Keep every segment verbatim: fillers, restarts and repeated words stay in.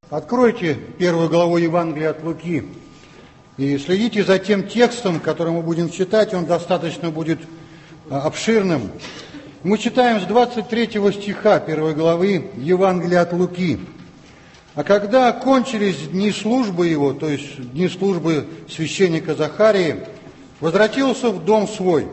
Откройте первую главу Евангелия от Луки и следите за тем текстом, который мы будем читать, он достаточно будет обширным. Мы читаем с двадцать третьего стиха первой главы Евангелия от Луки. «А когда окончились дни службы его, то есть дни службы священника Захарии, возвратился в дом свой.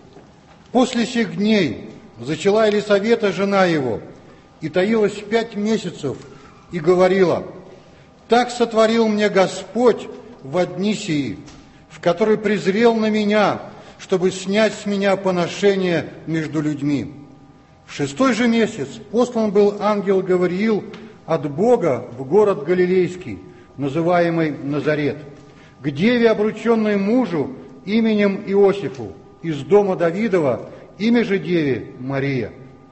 После сих дней зачала Елисавета, жена его, и таилась пять месяцев, и говорила: «Так сотворил мне Господь во дни сии, в которые презрел на меня, чтобы снять с меня поношение между людьми. В шестой же месяц послан был ангел Гавриил от Бога в город Галилейский, называемый Назарет, к деве, обрученной мужу именем Иосифу, из дома Давидова, имя же деве Мария.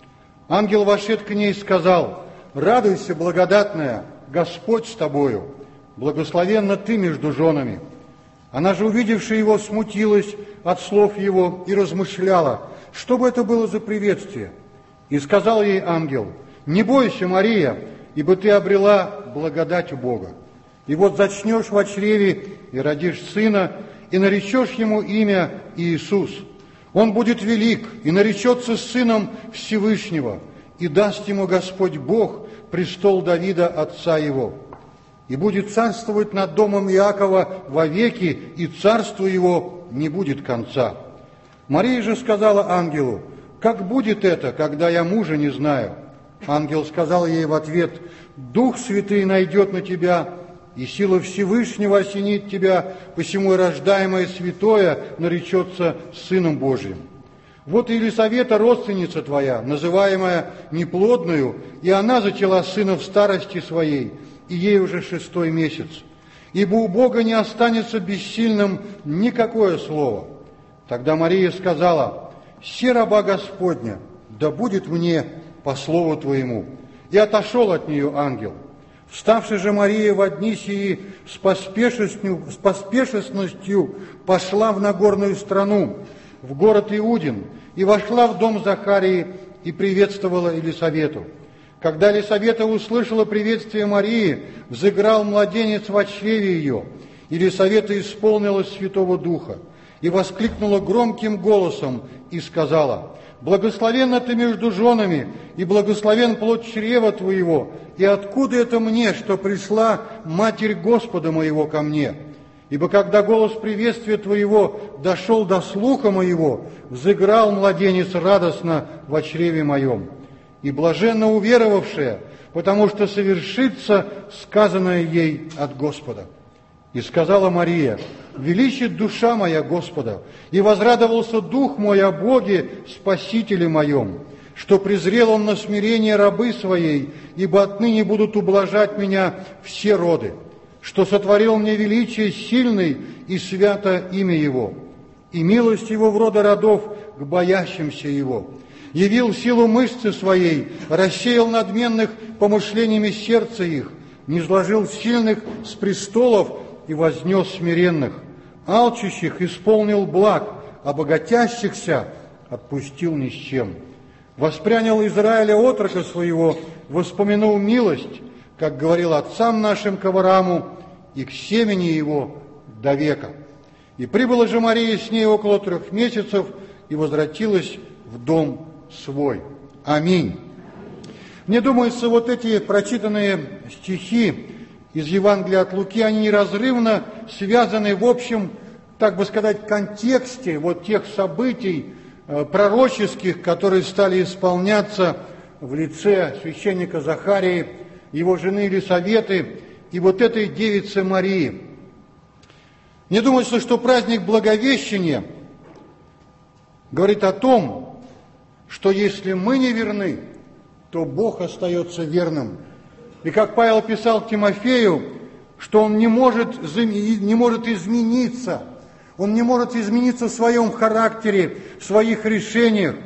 Ангел вошед к ней и сказал: «Радуйся, благодатная, Господь с тобою, благословенна ты между женами». Она же, увидевши его, смутилась от слов его и размышляла, что бы это было за приветствие. И сказал ей ангел: «Не бойся, Мария, ибо ты обрела благодать у Бога. И вот зачнешь во чреве и родишь сына, и наречешь ему имя Иисус. Он будет велик и наречется сыном Всевышнего, и даст ему Господь Бог престол Давида, отца его. И будет царствовать над домом Иакова вовеки, и царству его не будет конца». Мария же сказала ангелу: «Как будет это, когда я мужа не знаю?» Ангел сказал ей в ответ: «Дух Святый найдет на тебя, и сила Всевышнего осенит тебя, посему и рождаемое святое наречется Сыном Божиим. Вот и Елисавета, родственница твоя, называемая неплодную, и она зачала сына в старости своей, и ей уже шестой месяц. Ибо у Бога не останется бессильным никакое слово». Тогда Мария сказала: «Се раба Господня, да будет мне по слову твоему». И отошел от нее ангел. Вставши же Мария во дни сии с поспешностью, с поспешностью пошла в Нагорную страну, в город Иудин, и вошла в дом Захарии и приветствовала Елисавету. Когда Елисавета услышала приветствие Марии, взыграл младенец во чреве ее. Елисавета исполнилась Святого Духа и воскликнула громким голосом и сказала: «Благословенна ты между женами, и благословен плод чрева твоего, и откуда это мне, что пришла Матерь Господа моего ко мне? Ибо когда голос приветствия твоего дошел до слуха моего, взыграл младенец радостно во чреве моем. И блаженно уверовавшая, потому что совершится сказанное ей от Господа». И сказала Мария: «Величит душа моя Господа, и возрадовался дух мой о Боге, Спасителе моем, что презрел Он на смирение рабы своей, ибо отныне будут ублажать меня все роды, что сотворил мне величие сильный и свято имя Его, и милость Его в роды родов к боящимся Его. Явил силу мышцы своей, рассеял надменных помышлениями сердца их, низложил сильных с престолов и вознес смиренных, алчущих исполнил благ, а богатящихся отпустил ни с чем. Воспрянял Израиля отрока своего, воспомянул милость, как говорил отцам нашим к Аврааму, и к семени его до века. И прибыла же Мария с ней около трех месяцев и возвратилась в дом свой». Аминь. Мне думается, вот эти прочитанные стихи из Евангелия от Луки, они неразрывно связаны в общем, так бы сказать, контексте вот тех событий э, пророческих, которые стали исполняться в лице священника Захарии, его жены Елисаветы и вот этой девицы Марии. Мне думается, что праздник Благовещения говорит о том, что если мы не верны, то Бог остается верным. И как Павел писал Тимофею, что он не может, не может измениться, он не может измениться в своем характере, в своих решениях.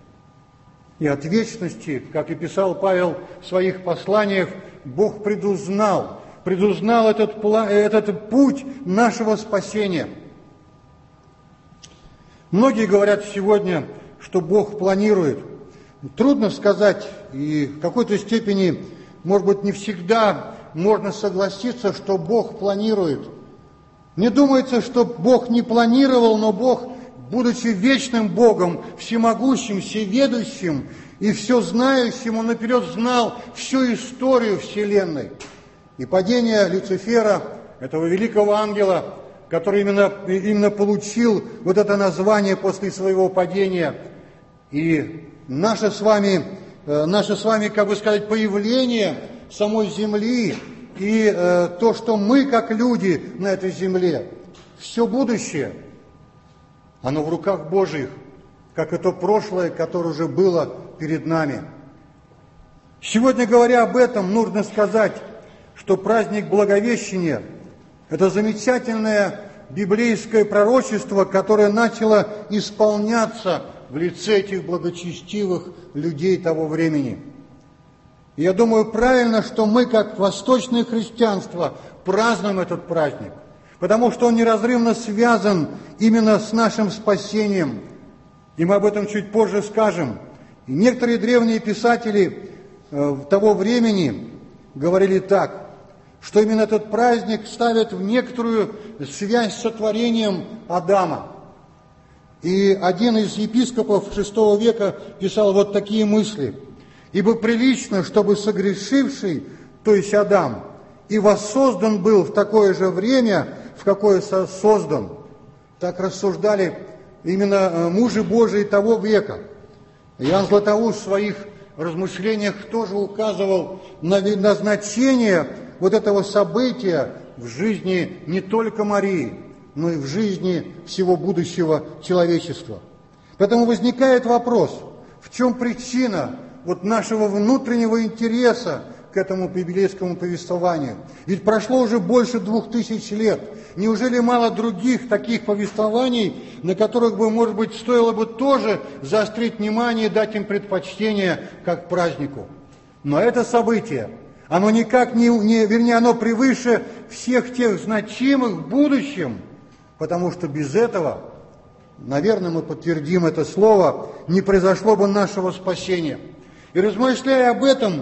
И от вечности, как и писал Павел в своих посланиях, Бог предузнал, предузнал этот, план, этот путь нашего спасения. Многие говорят сегодня, что Бог планирует. Трудно сказать, и в какой-то степени, может быть, не всегда можно согласиться, что Бог планирует. Не думается, что Бог не планировал, но Бог, будучи вечным Богом, всемогущим, всеведущим и все знающим, Он наперед знал всю историю Вселенной. И падение Люцифера, этого великого ангела, который именно, именно получил вот это название после своего падения, и наше с вами, наше с вами, как бы сказать, появление самой земли, и э, то, что мы, как люди на этой земле, все будущее, оно в руках Божьих, как и то прошлое, которое уже было перед нами. Сегодня, говоря об этом, нужно сказать, что праздник Благовещения – это замечательное библейское пророчество, которое начало исполняться в лице этих благочестивых людей того времени. И я думаю, правильно, что мы, как восточное христианство, празднуем этот праздник, потому что он неразрывно связан именно с нашим спасением. И мы об этом чуть позже скажем. И некоторые древние писатели э, того времени говорили так, что именно этот праздник ставит в некоторую связь с сотворением Адама. И один из епископов шестого века писал вот такие мысли. «Ибо прилично, чтобы согрешивший, то есть Адам, и воссоздан был в такое же время, в какое создан». Так рассуждали именно мужи Божии того века. Иоанн Златоуст в своих размышлениях тоже указывал на значение вот этого события в жизни не только Марии, но и в жизни всего будущего человечества. Поэтому возникает вопрос, в чем причина вот нашего внутреннего интереса к этому библейскому повествованию. Ведь прошло уже больше двух тысяч лет. Неужели мало других таких повествований, на которых бы, может быть, стоило бы тоже заострить внимание и дать им предпочтение как празднику? Но это событие, оно никак не, не, вернее, оно превыше всех тех значимых в будущем, потому что без этого, наверное, мы подтвердим это слово, не произошло бы нашего спасения. И размышляя об этом,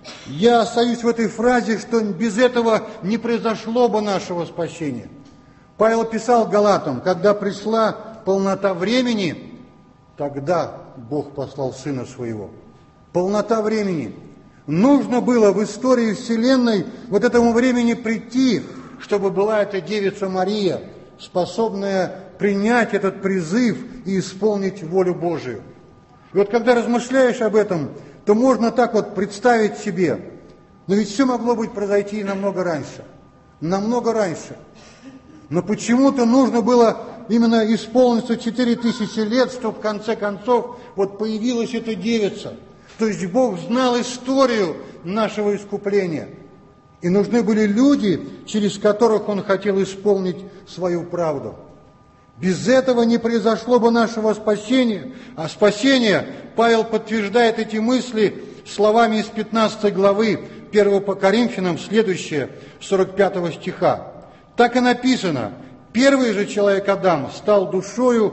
я остаюсь в этой фразе, что без этого не произошло бы нашего спасения. Павел писал Галатам, когда пришла полнота времени, тогда Бог послал Сына Своего. Полнота времени. Нужно было в истории Вселенной вот этому времени прийти, чтобы была эта Девица Мария, способная принять этот призыв и исполнить волю Божию. И вот когда размышляешь об этом, то можно так вот представить себе, но ведь все могло быть произойти намного раньше, намного раньше. Но почему-то нужно было именно исполниться четыре тысячи лет, чтобы в конце концов вот появилась эта девица. То есть Бог знал историю нашего искупления. И нужны были люди, через которых Он хотел исполнить свою правду. Без этого не произошло бы нашего спасения. А спасение, Павел подтверждает эти мысли словами из пятнадцатой главы первого по Коринфянам, следующее, сорок пятого стиха. Так и написано: «Первый же человек Адам стал душою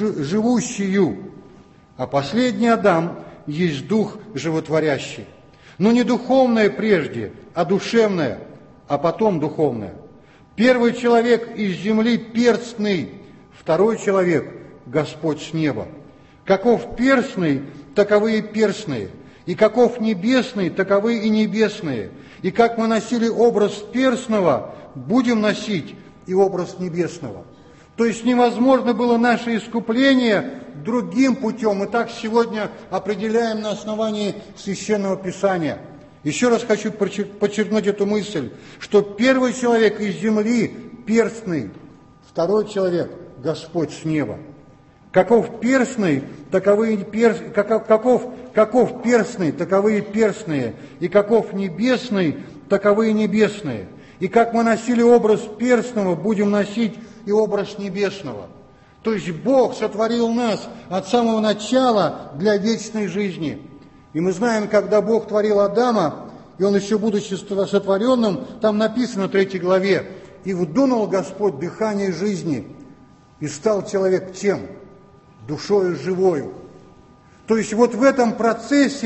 живущую, а последний Адам есть дух животворящий. Но не духовное прежде, а душевное, а потом духовное. Первый человек из земли перстный, второй человек – Господь с неба. Каков перстный, таковы и перстные, и каков небесный, таковы и небесные. И как мы носили образ перстного, будем носить и образ небесного». То есть невозможно было наше искупление другим путем. Мы так сегодня определяем на основании Священного Писания. Еще раз хочу подчеркнуть эту мысль, что первый человек из земли перстный, второй человек – Господь с неба. Каков перстный, таковы и перс... каков, каков, каков перстный, таковы и перстные, и каков небесный, таковы и небесные. И как мы носили образ перстного, будем носить и образ небесного. То есть Бог сотворил нас от самого начала для вечной жизни. И мы знаем, когда Бог творил Адама, и он еще будучи сотворенным, там написано в третьей главе: «И вдунул Господь дыхание жизни, и стал человек чем? Душою живою». То есть вот в этом процессе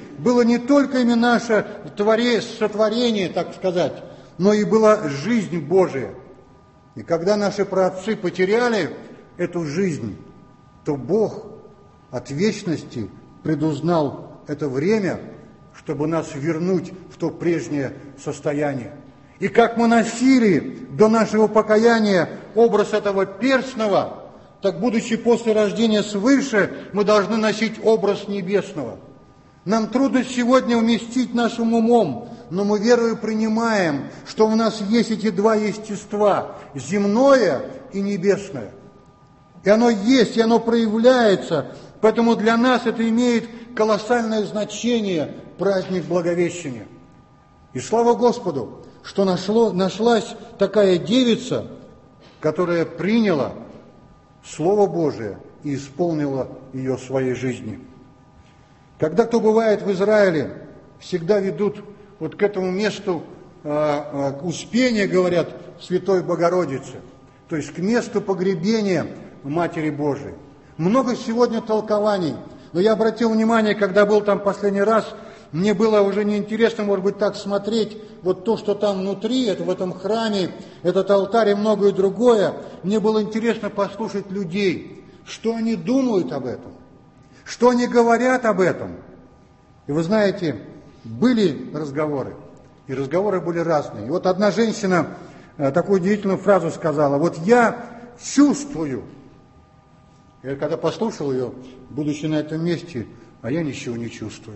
было не только именно наше сотворение, так сказать, но и была жизнь Божия. И когда наши праотцы потеряли эту жизнь, то Бог от вечности предузнал это время, чтобы нас вернуть в то прежнее состояние. И как мы носили до нашего покаяния образ этого перстного, так, будучи после рождения свыше, мы должны носить образ небесного. Нам трудно сегодня вместить нашим умом, но мы верою принимаем, что у нас есть эти два естества, земное и небесное. И оно есть, и оно проявляется, поэтому для нас это имеет колоссальное значение, праздник Благовещения. И слава Господу, что нашло, нашлась такая девица, которая приняла Слово Божие и исполнила ее в своей жизни. Когда кто бывает в Израиле, всегда ведут вот к этому месту э, э, Успения, говорят, Святой Богородицы, то есть к месту погребения Матери Божией. Много сегодня толкований, но я обратил внимание, когда был там последний раз, мне было уже неинтересно, может быть, так смотреть, вот то, что там внутри, это в этом храме, этот алтарь и многое другое. Мне было интересно послушать людей, что они думают об этом, что они говорят об этом. И вы знаете, были разговоры, и разговоры были разные. И вот одна женщина такую удивительную фразу сказала: вот я чувствую. Я когда послушал ее, будучи на этом месте, а я ничего не чувствую.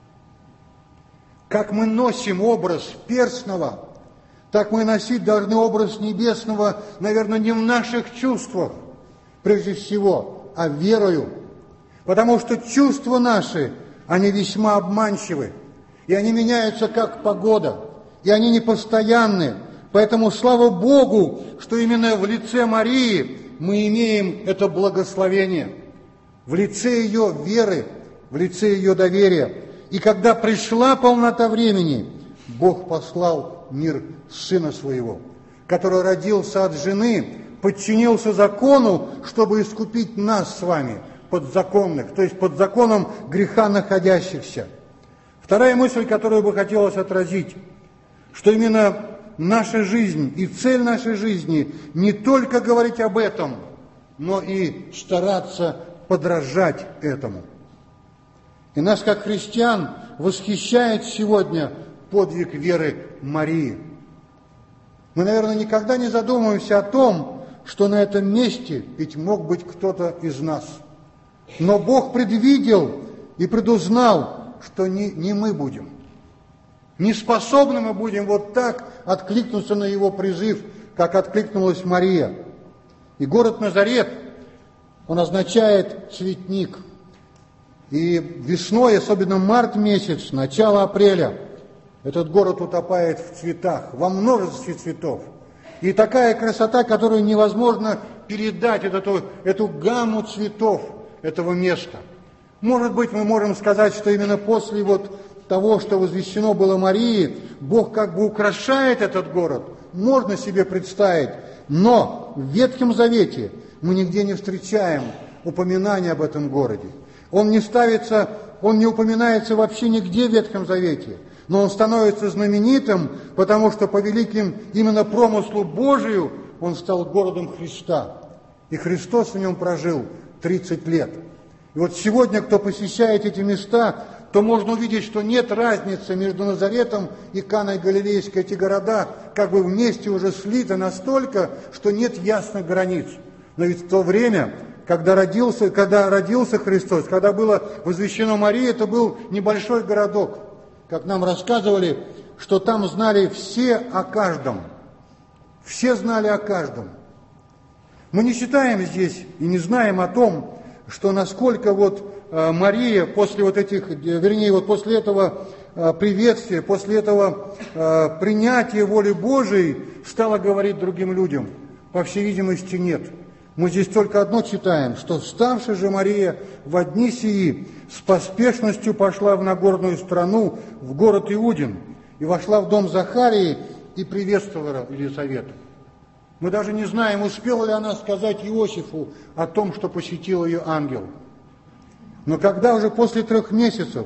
Как мы носим образ перстного, так мы носить должны образ небесного, наверное, не в наших чувствах, прежде всего, а верою. Потому что чувства наши, они весьма обманчивы, и они меняются как погода, и они непостоянны. Поэтому слава Богу, что именно в лице Марии мы имеем это благословение, в лице ее веры, в лице ее доверия. И когда пришла полнота времени, Бог послал в мир Сына Своего, который родился от жены, подчинился закону, чтобы искупить нас с вами, подзаконных, то есть под законом греха находящихся. Вторая мысль, которую бы хотелось отразить, что именно наша жизнь и цель нашей жизни не только говорить об этом, но и стараться подражать этому. И нас, как христиан, восхищает сегодня подвиг веры Марии. Мы, наверное, никогда не задумываемся о том, что на этом месте ведь мог быть кто-то из нас. Но Бог предвидел и предузнал, что не, не мы будем. Не способны мы будем вот так откликнуться на Его призыв, как откликнулась Мария. И город Назарет, он означает цветник. И весной, особенно март месяц, начало апреля, этот город утопает в цветах, во множестве цветов. И такая красота, которую невозможно передать, эту, эту гамму цветов этого места. Может быть, мы можем сказать, что именно после вот того, что возвещено было Марии, Бог как бы украшает этот город. Можно себе представить. Но в Ветхом Завете мы нигде не встречаем упоминания об этом городе. Он не ставится, он не упоминается вообще нигде в Ветхом Завете, но он становится знаменитым, потому что по великим именно промыслу Божию он стал городом Христа. И Христос в нем прожил тридцать лет. И вот сегодня, кто посещает эти места, то можно увидеть, что нет разницы между Назаретом и Каной Галилейской. Эти города как бы вместе уже слиты настолько, что нет ясных границ. Но ведь в то время, когда родился, когда родился Христос, когда было возвещено Марии, это был небольшой городок. Как нам рассказывали, что там знали все о каждом. Все знали о каждом. Мы не считаем здесь и не знаем о том, что насколько вот Мария после вот этих, вернее, вот после этого приветствия, после этого принятия воли Божией стала говорить другим людям. По всей видимости, нет. Мы здесь только одно читаем, что вставшая же Мария во дни сии с поспешностью пошла в Нагорную страну, в город Иудин, и вошла в дом Захарии и приветствовала Елисавету. Мы даже не знаем, успела ли она сказать Иосифу о том, что посетил ее ангел. Но когда уже после трех месяцев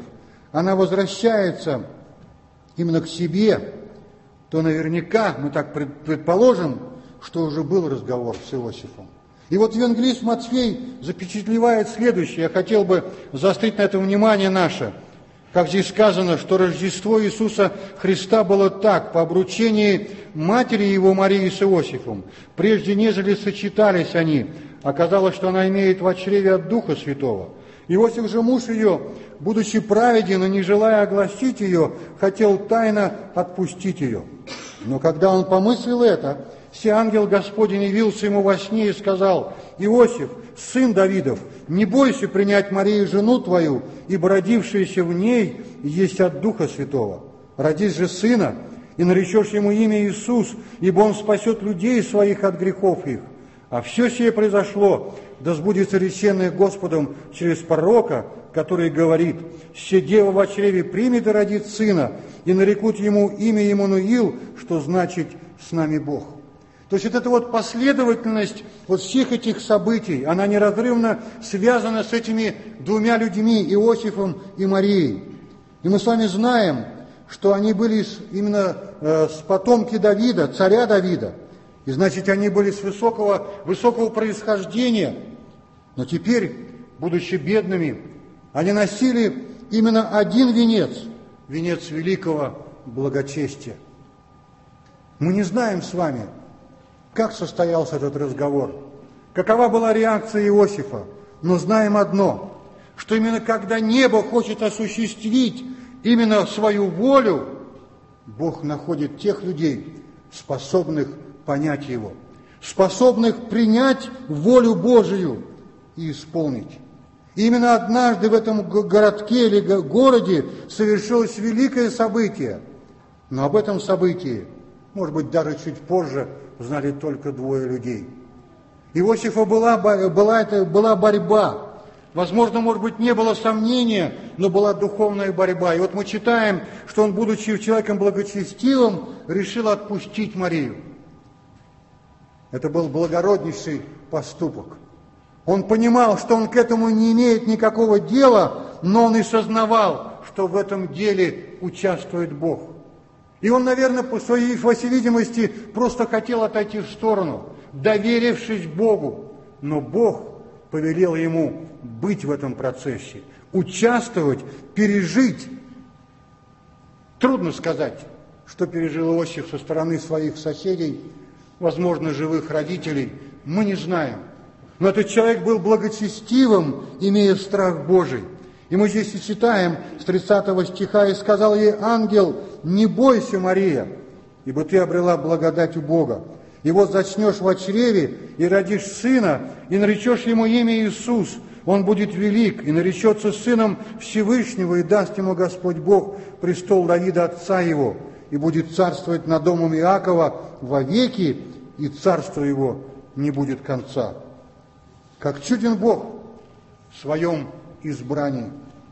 она возвращается именно к себе, то наверняка, мы так предположим, что уже был разговор с Иосифом. И вот евангелист Матфей запечатлевает следующее. Я хотел бы заострить на это внимание наше. Как здесь сказано, что Рождество Иисуса Христа было так, по обручении матери его Марии с Иосифом. Прежде нежели сочетались они, оказалось, что она имеет в чреве от Духа Святого. Иосиф же, муж ее, будучи праведен и не желая огласить ее, хотел тайно отпустить ее. Но когда он помыслил это, се ангел Господень явился ему во сне и сказал: «Иосиф, сын Давидов, не бойся принять Марию, жену твою, ибо родившаяся в ней есть от Духа Святого. Родись же сына, и наречешь ему имя Иисус, ибо он спасет людей своих от грехов их. А все сие произошло, да сбудется реченное Господом через пророка, который говорит: «Се дева во чреве примет и родит сына, и нарекут ему имя Иммануил», что значит «с нами Бог». То есть вот эта вот последовательность вот всех этих событий, она неразрывно связана с этими двумя людьми, Иосифом и Марией. И мы с вами знаем, что они были именно э, с потомки Давида, царя Давида. И значит, они были с высокого, высокого происхождения. Но теперь, будучи бедными, они носили именно один венец, венец великого благочестия. Мы не знаем с вами, как состоялся этот разговор, какова была реакция Иосифа, но знаем одно, что именно когда небо хочет осуществить именно свою волю, Бог находит тех людей, способных понять Его, способных принять волю Божию и исполнить. И именно однажды в этом городке или городе совершилось великое событие, но об этом событии, может быть, даже чуть позже, знали только двое людей. Иосифа была, была, это, была борьба. Возможно, может быть, не было сомнения, но была духовная борьба. И вот мы читаем, что он, будучи человеком благочестивым, решил отпустить Марию. Это был благороднейший поступок. Он понимал, что он к этому не имеет никакого дела, но он и сознавал, что в этом деле участвует Бог. И он, наверное, по своей, по всей видимости, просто хотел отойти в сторону, доверившись Богу. Но Бог повелел ему быть в этом процессе, участвовать, пережить. Трудно сказать, что пережил Иосиф со стороны своих соседей, возможно, живых родителей, мы не знаем. Но этот человек был благочестивым, имея страх Божий. И мы здесь и читаем с тридцатого стиха: «И сказал ей ангел: не бойся, Мария, ибо ты обрела благодать у Бога. И вот зачнешь во чреве, и родишь сына, и наречешь ему имя Иисус. Он будет велик, и наречется сыном Всевышнего, и даст ему Господь Бог престол Давида отца его, и будет царствовать над домом Иакова вовеки, и царство его не будет конца». Как чуден Бог в своем избрании.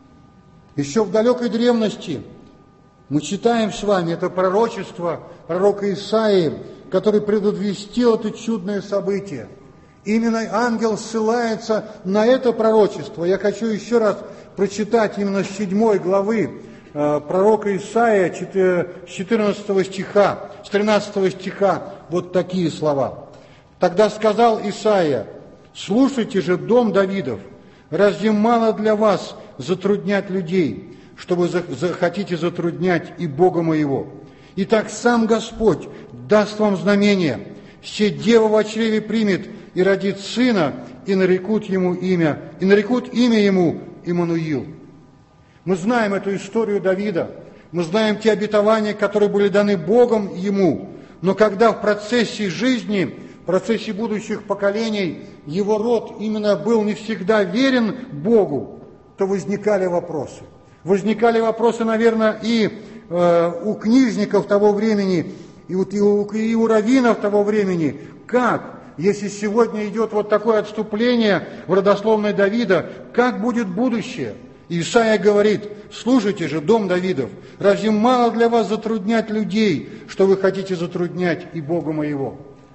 Еще в далекой древности мы читаем с вами это пророчество пророка Исаии, который предвестил это чудное событие. Именно ангел ссылается на это пророчество. Я хочу еще раз прочитать именно с седьмой главы э, пророка Исаия, с четырнадцатого стиха, с тринадцатого стиха, вот такие слова. «Тогда сказал Исаия: слушайте же, дом Давидов, разве мало для вас затруднять людей, что вы захотите затруднять и Бога моего? Итак, сам Господь даст вам знамение: се дева во чреве примет и родит сына, и нарекут ему имя, и нарекут имя ему Иммануил». Мы знаем эту историю Давида, мы знаем те обетования, которые были даны Богом ему, но когда в процессе жизни, в процессе будущих поколений его род именно был не всегда верен Богу, то возникали вопросы. Возникали вопросы, наверное, и э, у книжников того времени, и у, и, у, и у раввинов того времени. Как, если сегодня идет вот такое отступление в родословной Давида, как будет будущее? И Исаия говорит: слушайте же, дом Давидов, разве мало для вас затруднять людей, что вы хотите затруднять и Бога моего?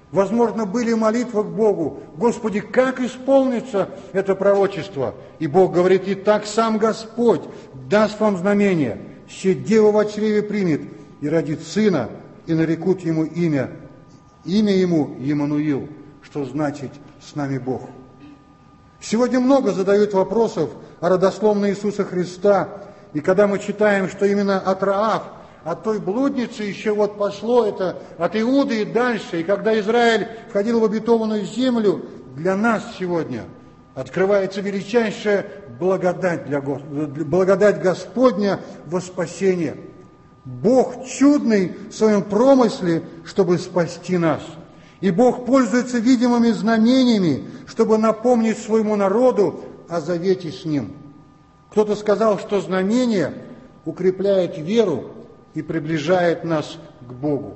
Возможно, были молитвы к Богу: «Господи, как исполнится это пророчество?» И Бог говорит: «Итак, сам Господь даст вам знамение, се дева во чреве примет, и родит сына, и нарекут ему имя, имя ему Емануил», что значит «с нами Бог». Сегодня много задают вопросов о родословной Иисуса Христа, и когда мы читаем, что именно от Раав, от той блудницы еще вот пошло это, от Иуды и дальше, и когда Израиль входил в обетованную землю, для нас сегодня открывается величайшая благодать, для Гос... благодать Господня во спасение. Бог чудный в своем промысле, чтобы спасти нас. И Бог пользуется видимыми знамениями, чтобы напомнить своему народу о завете с Ним. Кто-то сказал, что знамение укрепляет веру и приближает нас к Богу.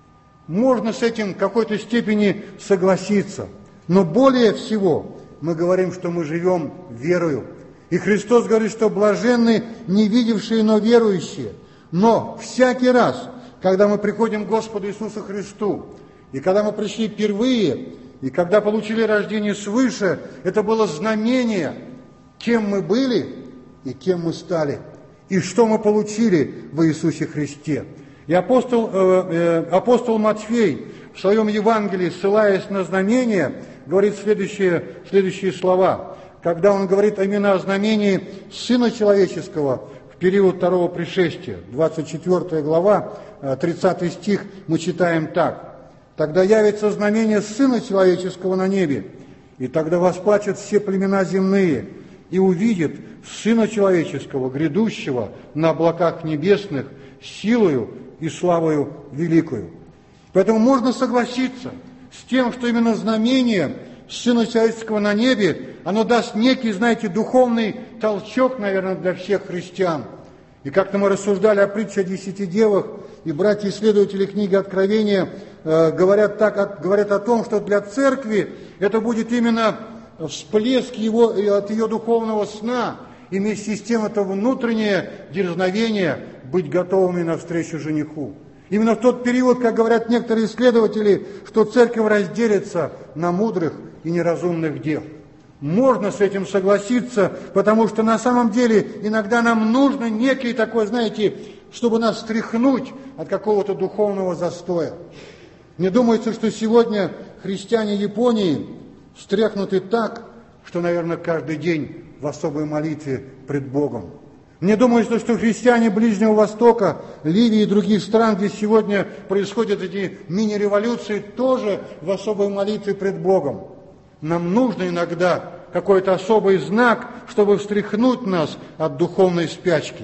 Можно с этим в какой-то степени согласиться, но более всего мы говорим, что мы живем верою. И Христос говорит, что блаженны не видевшие, но верующие. Но всякий раз, когда мы приходим к Господу Иисусу Христу, и когда мы пришли впервые, и когда получили рождение свыше, это было знамение, кем мы были и кем мы стали, и что мы получили в Иисусе Христе. И апостол, э, э, апостол Матфей в своем Евангелии, ссылаясь на знамение, говорит следующие, следующие слова. Когда он говорит именно о знамении Сына Человеческого в период второго пришествия, двадцать четвёртая глава, тридцатый стих, мы читаем так. «Тогда явится знамение Сына Человеческого на небе, и тогда восплачут все племена земные, и увидят Сына Человеческого, грядущего на облаках небесных, силою и славою великою». Поэтому можно согласиться с тем, что именно знамение Сына Человеческого на небе, оно даст некий, знаете, духовный толчок, наверное, для всех христиан. И как-то мы рассуждали о притче о десяти девах, и братья-исследователи книги Откровения э, говорят, так, говорят о том, что для церкви это будет именно всплеск его, от ее духовного сна, и вместе с тем это внутреннее дерзновение быть готовыми навстречу жениху. Именно в тот период, как говорят некоторые исследователи, что церковь разделится на мудрых и неразумных дев. Можно с этим согласиться, потому что на самом деле иногда нам нужно некий такой, знаете, чтобы нас стряхнуть от какого-то духовного застоя. Мне думается, что сегодня христиане Японии стряхнуты так, что, наверное, каждый день в особой молитве пред Богом. Мне думается, что христиане Ближнего Востока, Ливии и других стран, где сегодня происходят эти мини-революции, тоже в особой молитве пред Богом. Нам нужно иногда какой-то особый знак, чтобы встряхнуть нас от духовной спячки.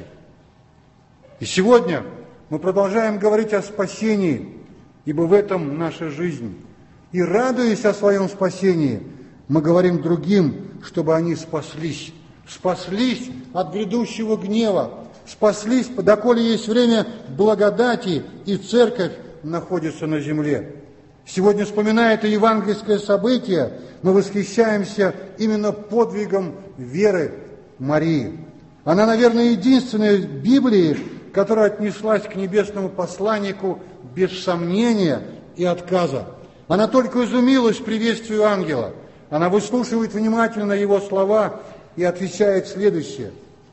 И сегодня мы продолжаем говорить о спасении, ибо в этом наша жизнь. И радуясь о своем спасении, мы говорим другим, чтобы они спаслись. Спаслись от грядущего гнева, спаслись, доколе есть время благодати, и церковь находится на земле. Сегодня, вспоминая это евангельское событие, мы восхищаемся именно подвигом веры Марии. Она, наверное, единственная в Библии, которая отнеслась к небесному посланнику без сомнения и отказа. Она только изумилась приветствию ангела. Она выслушивает внимательно его слова и отвечает следующее.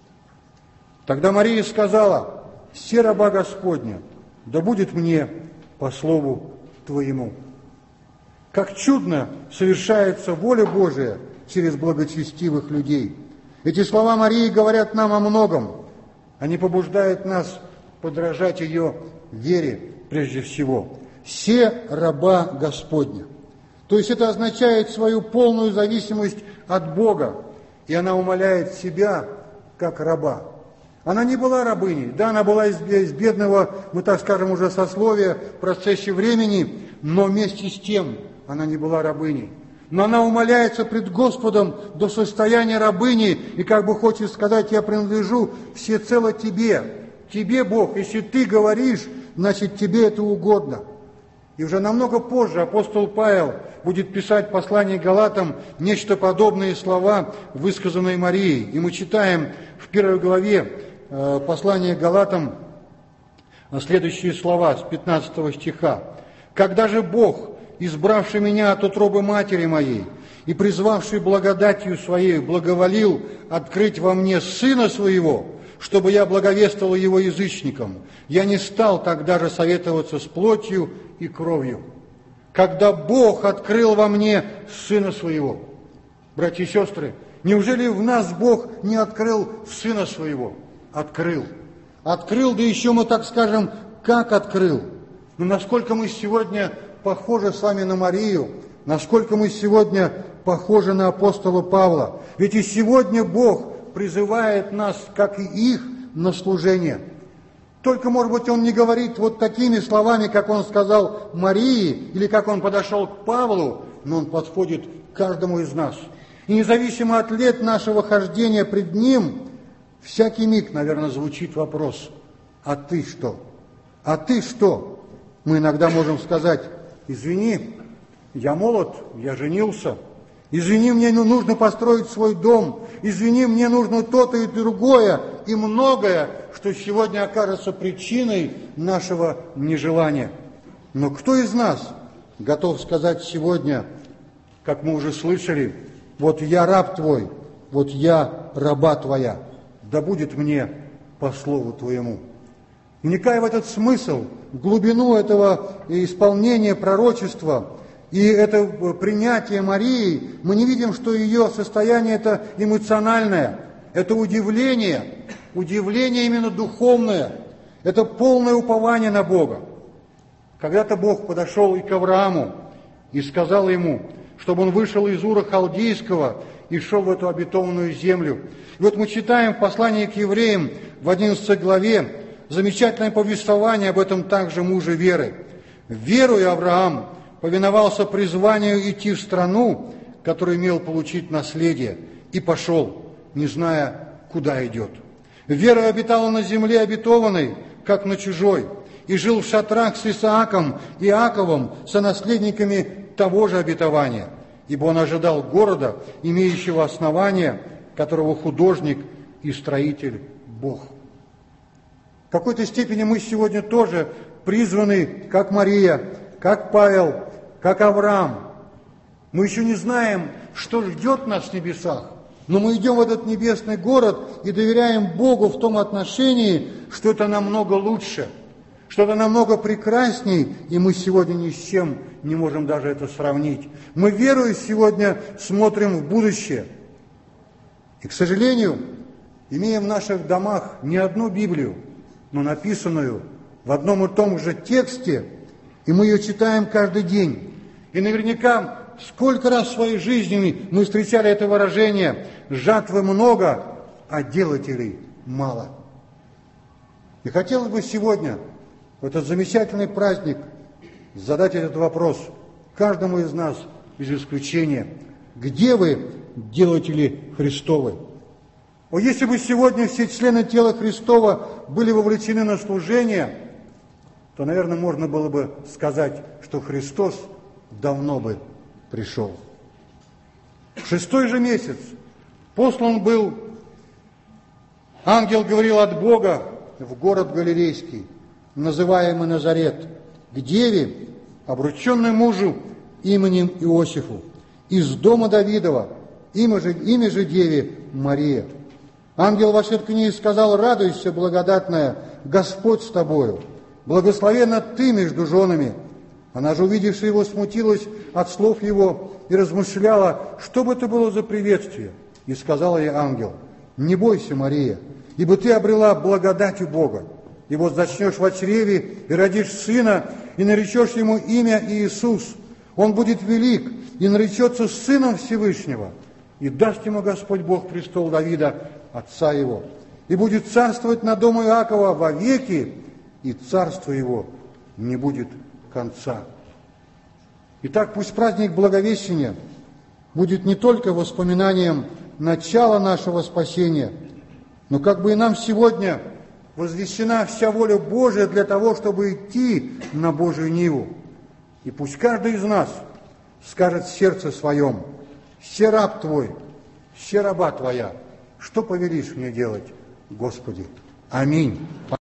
Тогда Мария сказала: «Се раба Господня, да будет мне по слову Твоему». Как чудно совершается воля Божия через благочестивых людей. Эти слова Марии говорят нам о многом. Они побуждают нас подражать ее вере прежде всего. «Се раба Господня». То есть это означает свою полную зависимость от Бога. И она умаляет себя как раба. Она не была рабыней. Да, она была из бедного, мы так скажем, уже сословия в процессе времени, но вместе с тем она не была рабыней. Но она умаляется пред Господом до состояния рабыни, и как бы хочет сказать: я принадлежу всецело Тебе. Тебе, Бог, если Ты говоришь, значит Тебе это угодно. И уже намного позже апостол Павел будет писать послание Галатам нечто подобные слова, высказанные Марией. И мы читаем в первой главе э, послания Галатам следующие слова с пятнадцатого стиха. «Когда же Бог избравший меня от утробы матери моей и призвавший благодатью Своей, благоволил открыть во мне Сына Своего, чтобы я благовествовал Его язычникам. Я не стал тогда же советоваться с плотью и кровью, когда Бог открыл во мне Сына Своего». Братья и сестры, неужели в нас Бог не открыл Сына Своего? Открыл. Открыл, да еще мы так скажем, как открыл. Но насколько мы сегодня похожи с вами на Марию, насколько мы сегодня похожи на апостола Павла. Ведь и сегодня Бог призывает нас, как и их, на служение. Только, может быть, Он не говорит вот такими словами, как Он сказал Марии, или как Он подошел к Павлу, но Он подходит к каждому из нас. И независимо от лет нашего хождения пред Ним, всякий миг, наверное, звучит вопрос: «А ты что? А ты что?» Мы иногда можем сказать: «Извини, я молод, я женился. Извини, мне нужно построить свой дом. Извини, мне нужно то-то и другое, и многое, что сегодня окажется причиной нашего нежелания». Но кто из нас готов сказать сегодня, как мы уже слышали: «Вот я раб твой, вот я раба твоя, да будет мне по слову твоему». Вникая в этот смысл, в глубину этого исполнения пророчества и это принятие Марии, мы не видим, что ее состояние это эмоциональное, это удивление, удивление именно духовное, это полное упование на Бога. Когда-то Бог подошел и к Аврааму и сказал ему, чтобы он вышел из Ура Халдейского и шел в эту обетованную землю. И вот мы читаем в послании к евреям в одиннадцатой главе замечательное повествование об этом также муже веры. «Веруя Авраам повиновался призванию идти в страну, которую имел получить наследие, и пошел, не зная, куда идет. Верой обитал он на земле обетованной, как на чужой, и жил в шатрах с Исааком и Иаковом, сонаследниками того же обетования, ибо он ожидал города, имеющего основания, которого художник и строитель Бог». В какой-то степени мы сегодня тоже призваны, как Мария, как Павел, как Авраам. Мы еще не знаем, что ждет нас в небесах, но мы идем в этот небесный город и доверяем Богу в том отношении, что это намного лучше, что это намного прекрасней, и мы сегодня ни с чем не можем даже это сравнить. Мы, веруя, сегодня смотрим в будущее. И, к сожалению, имея в наших домах не одну Библию, но написанную в одном и том же тексте, и мы ее читаем каждый день. И наверняка сколько раз в своей жизни мы встречали это выражение: «Жатвы много, а делателей мало». И хотелось бы сегодня, в этот замечательный праздник, задать этот вопрос каждому из нас без исключения: где вы, делатели Христовы? О, если бы сегодня все члены тела Христова были вовлечены на служение, то, наверное, можно было бы сказать, что Христос давно бы пришел. В шестой же месяц послан был, ангел говорил от Бога в город Галилейский, называемый Назарет, к деве, обрученной мужу именем Иосифу, из дома Давидова, имя же, имя же деве Мария. Ангел вошед к ней и сказал: «Радуйся, благодатная, Господь с тобою, благословенна ты между женами». Она же, увидевши его, смутилась от слов его и размышляла, что бы это было за приветствие. И сказал ей ангел: «Не бойся, Мария, ибо ты обрела благодать у Бога. И вот зачнешь во чреве и родишь сына, и наречешь ему имя Иисус. Он будет велик и наречется сыном Всевышнего. И даст ему Господь Бог престол Давида, отца его. И будет царствовать над домом Иакова вовеки, и царство его не будет конца». Итак, пусть праздник Благовещения будет не только воспоминанием начала нашего спасения, но как бы и нам сегодня возвещена вся воля Божия для того, чтобы идти на Божию ниву. И пусть каждый из нас скажет в сердце своем: «Се раб Твой, се раба Твоя, что повелишь мне делать, Господи?» Аминь.